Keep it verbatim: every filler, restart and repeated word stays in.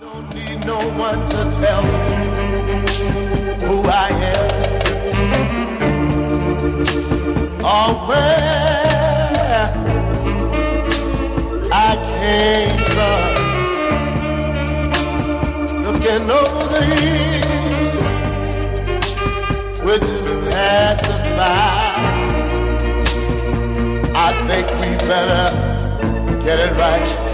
Don't need no one to tell me who I am or where I came from. Looking over the hill, which is past us by, I think we better get it right.